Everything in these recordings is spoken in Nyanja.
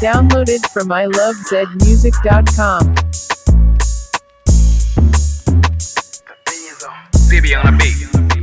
Downloaded from ilovezmusic.com. CB on the beat.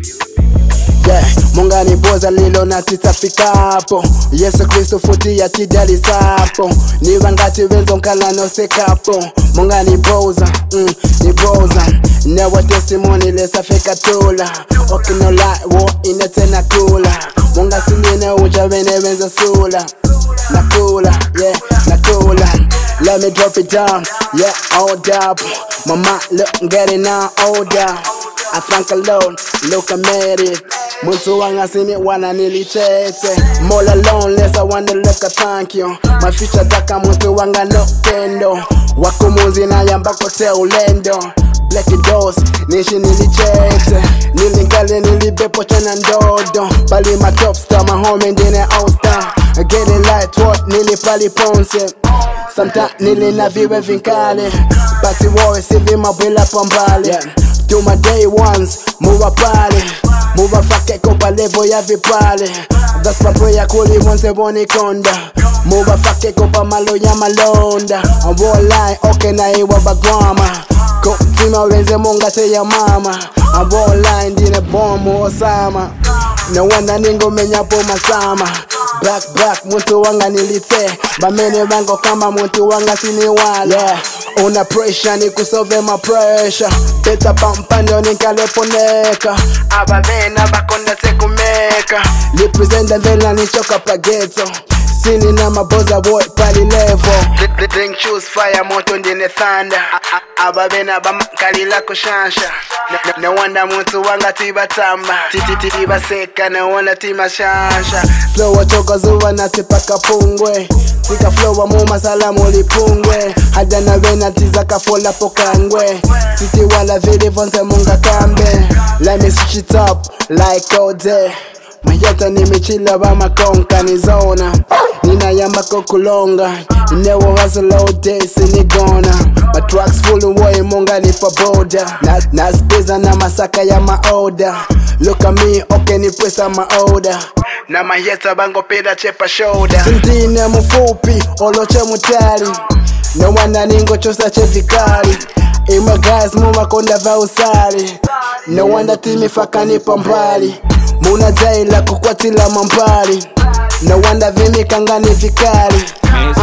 Yeah, mungani boza lilo na titafikapo. Yesu Kristo futi ya tidali sapo. Niva ngati wenzo nkala no sekapo. Mungani boza, ni boza. Never testimony lesa feka tula. Okino light war ina tena kula. Munga sinine uja wene wenza sula. Nakula, yeah, nakula. Let me drop it down, yeah, hold up. Mama look, get it now, hold up. I thank alone, look I made it. Muntu wanga sini wana nilichete. More alone, less I wanna look I thank you. My future daka muntu wanga no tendo. Wakumuzi na yamba kote ulendo. Black doors, nishi nilichete. Nilingale nilibepo chana ndodo. Pali my top star, my homie ndine all star. Getting light what nilipali ponse. Sometimes nili na viwe vinkale. Bati war sivi mabwila pambale. Do my day ones, move up pale. Move up fake kopa levo ya vipale. That's my prayer kuli mwenze boni konda. Move up fake kopa malo ya malonda. I'm all line, okay na iwa bagwama. Go tima wenze monga te ya mama. I'm all line dine bomu osama. No wanda ningo menyapo masama. Back, muntu wanga nilite. Bamene bango kama muntu wanga siniwala. Yeah. Una pressure ni kusolve my pressure. Peta pampando nikaleponeka. Abavena bakonda sekumeka. Represent vela nichoka pageto. Sini na maboza boy pali level. Drink choose fire moto ndine thunder. Abavena bakalila kushansha. No wonder muntu wanga tibatamba. Titi baseka no wonder timashansha. Flow wachoka zuwa na tipaka pungwe. Tika flow wa muma salamu lipungwe. Hadana vena tizaka fola pokangwe. City wala vili vonse munga kambe. Let me switch it up like all day. Mayata nimechila ba makonka ni zona. Nina yamba kukulonga. Never hustle all day sinigona. My tracks full of way munga ni paboda. Naspiza na masaka ya maoda. Look at me, okay ni presa maoda. Na mayeta bango peda chepa shoulder. Sintine mufupi, oloche mutali. No wana ningo chosa chevikali. Ima guys muma konda vausali. No wanda timi fakani pambali. Muna zaila kukwatila mambali. No wanda vimi kangani vikali.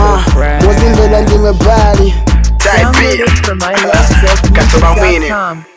Muzimbela ndime bali. Downloaded from ilovezmusic.com.